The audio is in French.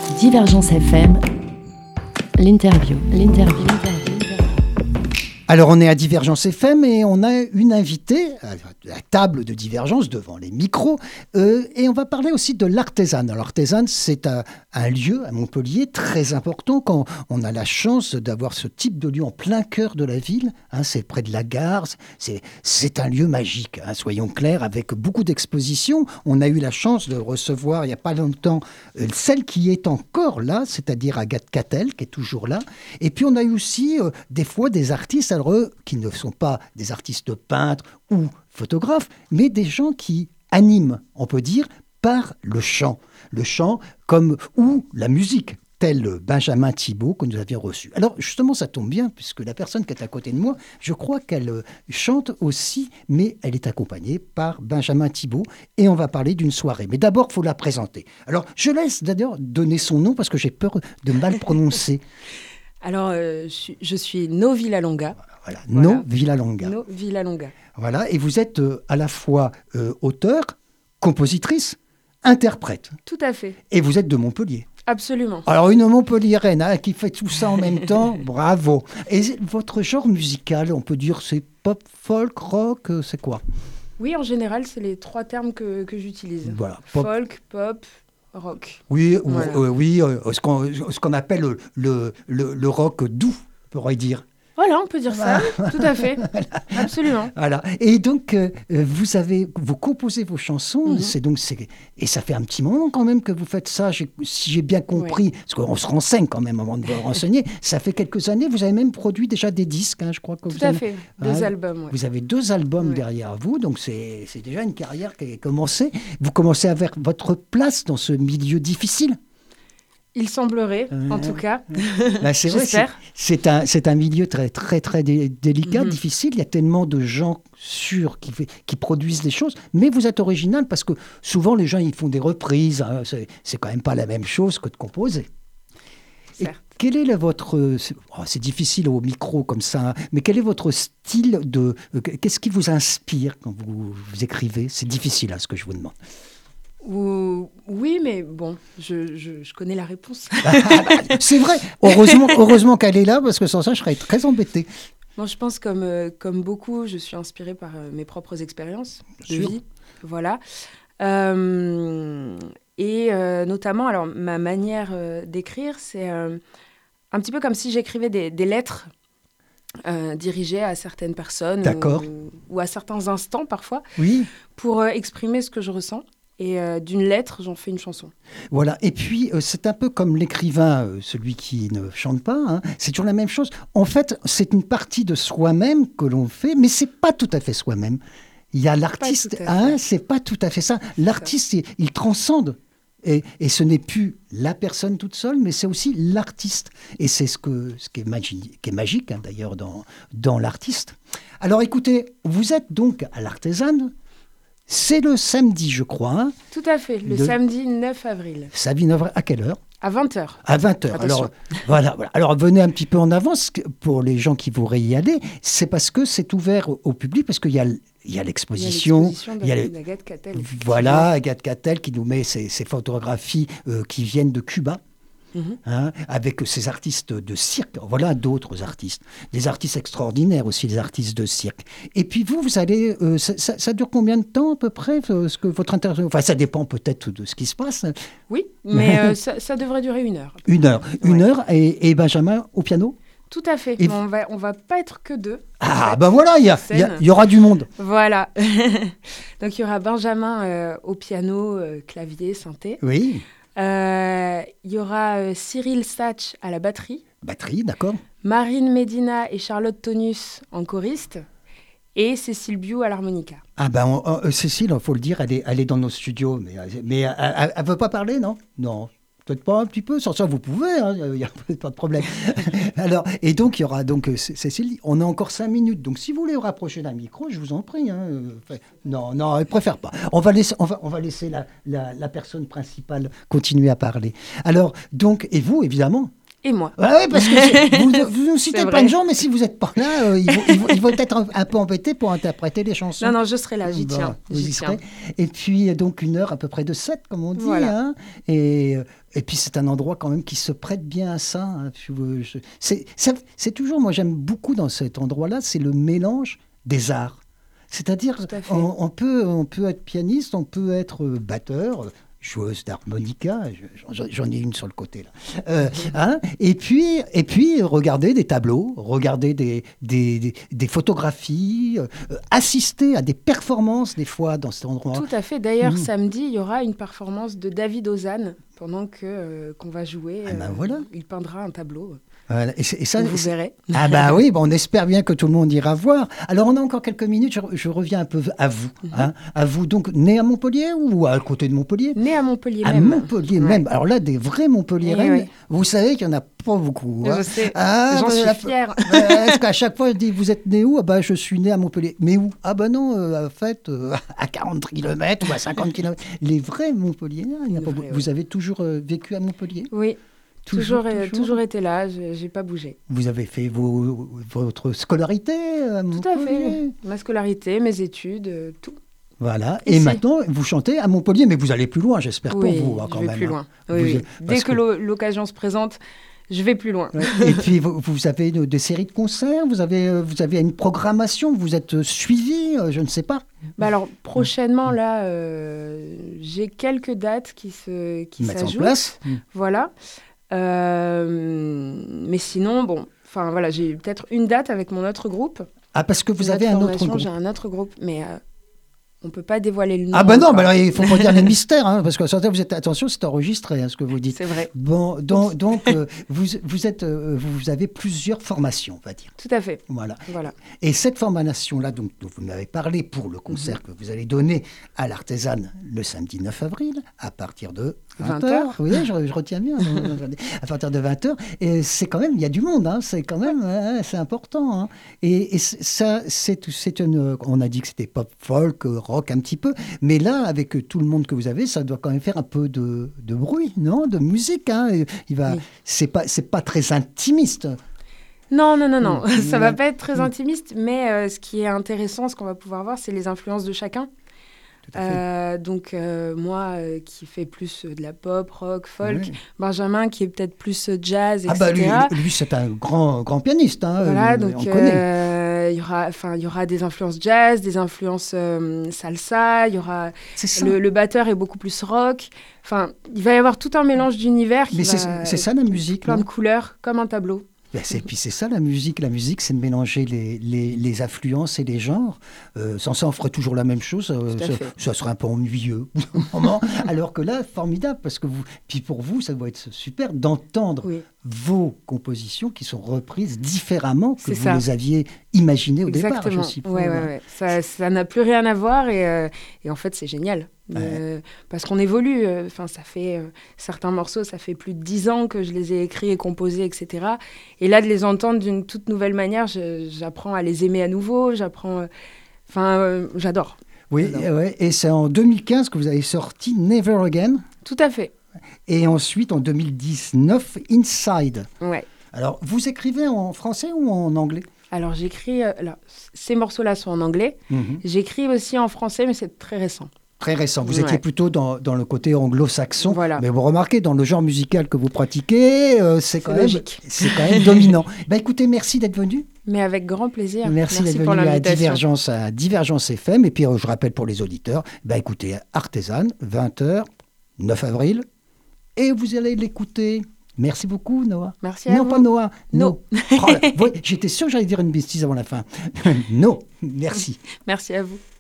Divergence FM, l'interview. Alors on est à Divergence FM et on a une invitée à la table de Divergence devant les micros et on va parler aussi de l'Artésane. Alors l'Artésane, c'est un lieu à Montpellier très important quand on a la chance d'avoir ce type de lieu en plein cœur de la ville. C'est près de la gare, c'est un lieu magique, soyons clairs, avec beaucoup d'expositions. On a eu la chance de recevoir il n'y a pas longtemps celle qui est encore là, c'est-à-dire Agathe Cattel qui est toujours là. Et puis on a eu aussi des fois des artistes qui ne sont pas des artistes peintres ou photographes, mais des gens qui animent, on peut dire, par le chant ou la musique, tel Benjamin Thibault que nous avions reçu. Alors justement, ça tombe bien, puisque la personne qui est à côté de moi, je crois qu'elle chante aussi, mais elle est accompagnée par Benjamin Thibault, et on va parler d'une soirée. Mais d'abord, il faut la présenter. Alors, je laisse d'ailleurs donner son nom, parce que j'ai peur de mal prononcer. Alors, je suis No Villalonga. Voilà. No Villalonga. No Villalonga. Voilà, et vous êtes à la fois auteure, compositrice, interprète. Tout à fait. Et vous êtes de Montpellier. Absolument. Alors, une Montpelliéraine qui fait tout ça en même temps, bravo. Et votre genre musical, on peut dire, c'est pop, folk, rock, c'est quoi ? Oui, en général, c'est les trois termes que j'utilise. Voilà. Folk, pop, rock. Oui, voilà. Ce qu'on appelle le rock doux, on pourrait dire. Voilà, on peut dire ça, tout à fait, voilà. Absolument. Voilà. Et donc, vous composez vos chansons, et ça fait un petit moment quand même que vous faites ça, si j'ai bien compris, parce qu'on se renseigne quand même avant de vous renseigner, ça fait quelques années, vous avez même produit déjà des disques, je crois que tout à fait, 2 albums. Ouais. Vous avez 2 albums derrière vous, donc c'est déjà une carrière qui a commencé. Vous commencez à avoir votre place dans ce milieu difficile. Il semblerait, en tout cas. C'est vrai, c'est un milieu très, très, très délicat, difficile. Il y a tellement de gens sûrs qui produisent des choses. Mais vous êtes original parce que souvent, les gens, ils font des reprises. C'est quand même pas la même chose que de composer. Certes. Et quel est votre... c'est difficile au micro comme ça, mais quel est votre style de... Qu'est-ce qui vous inspire quand vous écrivez ? C'est difficile, ce que je vous demande. Oui, mais bon, je connais la réponse. C'est vrai. Heureusement qu'elle est là, parce que sans ça, je serais très embêté. Moi, je pense comme beaucoup, je suis inspirée par mes propres expériences de vie. Voilà. Et notamment, alors, ma manière d'écrire, c'est un petit peu comme si j'écrivais des lettres dirigées à certaines personnes ou à certains instants, parfois, pour exprimer ce que je ressens. Et d'une lettre, j'en fais une chanson. Voilà. Et puis, c'est un peu comme l'écrivain, celui qui ne chante pas. C'est toujours la même chose. En fait, c'est une partie de soi-même que l'on fait, mais c'est pas tout à fait soi-même. Il y a l'artiste. C'est pas tout à fait ça. L'artiste, il transcende. Et ce n'est plus la personne toute seule, mais c'est aussi l'artiste. Et c'est ce qui est magique, d'ailleurs, dans l'artiste. Alors, écoutez, vous êtes donc à l'Artésane. C'est le samedi, je crois. Tout à fait, samedi 9 avril. Samedi 9 avril, à quelle heure ? À 20h. À 20h. Alors, voilà. Alors, venez un petit peu en avance pour les gens qui voudraient y aller. C'est parce que c'est ouvert au public, parce qu'il y a l'exposition. Il y a d'Agathe Cattel. Voilà, Agathe Cattel qui nous met ses photographies qui viennent de Cuba. Avec ces artistes de cirque, voilà d'autres artistes, des artistes extraordinaires aussi, des artistes de cirque. Et puis vous allez, ça dure combien de temps à peu près, votre interview ? Enfin, ça dépend peut-être de ce qui se passe. Oui, mais ça devrait durer 1 heure. Une heure, et Benjamin au piano ? Tout à fait, on va pas être que 2. Voilà, il y aura du monde. Voilà. Donc il y aura Benjamin au piano, clavier, synthé. Oui. Il y aura Cyril Satch à la batterie. Batterie, d'accord. Marine Medina et Charlotte Tonus en choriste. Et Cécile Biou à l'harmonica. Cécile, il faut le dire, elle est dans nos studios. Mais elle ne veut pas parler, non ? Non. Peut-être pas un petit peu, sans ça vous pouvez, il n'y a pas de problème. Alors, et donc il y aura Cécile, on a encore 5 minutes, donc si vous voulez vous rapprocher d'un micro, je vous en prie. Non, elle préfère pas. On va laisser la personne principale continuer à parler. Alors, donc, et vous, évidemment, Et moi. Oui, parce que vous ne citez C'est plein de vrai. gens, mais si vous n'êtes pas là, ils vont être un peu embêtés pour interpréter les chansons. Non, je serai là, j'y Bon, tiens. vous J'y y tiens. serez. Et puis, donc, 1 heure à peu près de 7, comme on dit. Voilà. Hein. Et puis, c'est un endroit quand même qui se prête bien à ça. Hein. C'est toujours, moi, j'aime beaucoup dans cet endroit-là, c'est le mélange des arts. C'est-à-dire, Tout à fait. on peut être pianiste, on peut être batteur, joueuse d'harmonica, j'en ai une sur le côté là. Hein, et puis regarder des tableaux, regarder des photographies, assister à des performances des fois dans cet endroit. Tout à fait. D'ailleurs, samedi, il y aura une performance de David Ozanne pendant qu'on va jouer. Voilà. Il peindra un tableau. Voilà. Et ça, vous verrez. Ah bah oui, on espère bien que tout le monde ira voir. Alors on a encore quelques minutes, je reviens un peu à vous. Hein, à vous, donc né à Montpellier ou à côté de Montpellier? Né à Montpellier à même. Montpellier même. Alors là, des vrais Montpelliéraines, Oui. vous savez qu'il n'y en a pas beaucoup. Hein. Je sais, bah, j'en suis fière. Parce qu'à chaque fois, je dis, vous êtes né où? Ah bah, je suis né à Montpellier. Mais où? Ah bah non, en fait, à 40 km ou à 50 km. Les vrais Montpelliérains, il n'y a pas beaucoup. Vous avez toujours vécu à Montpellier? Oui. Toujours été là, j'ai pas bougé. Vous avez fait votre scolarité à Montpellier? Tout à fait. Ma scolarité, mes études, tout. Voilà. Et maintenant, vous chantez à Montpellier, mais vous allez plus loin, j'espère pour vous, hein, quand je vais même. plus loin. Hein. Oui. Dès que l'occasion se présente, je vais plus loin. Ouais. Et puis, vous avez des séries de concerts, vous avez une programmation, vous êtes suivi, je ne sais pas. Bah alors, prochainement, là, j'ai quelques dates qui s'ajoutent. En place. Voilà. Mais sinon, voilà, j'ai peut-être une date avec mon autre groupe. Ah, parce que vous avez un autre groupe. J'ai un autre groupe, mais on ne peut pas dévoiler le nom. Ah, ben non, alors, il ne faut pas dire les mystères, hein, parce que attention, c'est enregistré, hein, ce que vous dites. C'est vrai. Bon, donc vous avez plusieurs formations, on va dire. Tout à fait. Voilà. Et cette formation-là, dont vous m'avez parlé pour le concert que vous allez donner à l'Artésane le samedi 9 avril, à partir de 20h. Oui, je retiens bien. À partir de 20h. Et c'est quand même, il y a du monde, hein, c'est quand même, c'est important. Hein. Et ça, on a dit que c'était pop, folk, rock un petit peu. Mais là, avec tout le monde que vous avez, ça doit quand même faire un peu de bruit, non? De musique. Hein. C'est pas très intimiste. Non. Ça va pas être très intimiste, mais ce qui est intéressant, ce qu'on va pouvoir voir, c'est les influences de chacun. Donc moi qui fais plus de la pop, rock, folk, Benjamin qui est peut-être plus jazz, etc. Ah bah lui c'est un grand pianiste. Hein, voilà, donc il y aura des influences jazz, des influences salsa, il y aura le batteur est beaucoup plus rock. Enfin, il va y avoir tout un mélange d'univers. Mais c'est ça la musique, plein de couleurs, comme un tableau. Puis c'est ça la musique. La musique, c'est de mélanger les influences et les genres. Sans ça, on ferait toujours la même chose. Ça serait un peu ennuyeux au moment. Alors que là, formidable, parce que puis pour vous, ça doit être super d'entendre vos compositions qui sont reprises différemment que vous les aviez imaginées au départ. Je suppose. Ouais. Ça n'a plus rien à voir et en fait, c'est génial. Parce qu'on évolue. Ça fait certains morceaux, ça fait plus de 10 ans que je les ai écrits et composés, etc. Et là, de les entendre d'une toute nouvelle manière, j'apprends à les aimer à nouveau. J'adore. Oui, et c'est en 2015 que vous avez sorti Never Again. Tout à fait. Et ensuite, en 2019, Inside. Ouais. Alors, vous écrivez en français ou en anglais? Alors, j'écris... ces morceaux-là sont en anglais. J'écris aussi en français, mais c'est très récent. Très récent. Vous étiez plutôt dans le côté anglo-saxon. Voilà. Mais vous remarquez, dans le genre musical que vous pratiquez, c'est quand même dominant. Écoutez, merci d'être venu. Mais avec grand plaisir. Merci d'être venu à Divergence FM. Et puis, je rappelle pour les auditeurs, écoutez, Artésane, 20h, 9 avril. Et vous allez l'écouter. Merci beaucoup, Noah. Merci à vous. Non, pas Noah. No. J'étais sûr que j'allais dire une bêtise avant la fin. No. Merci. Merci à vous.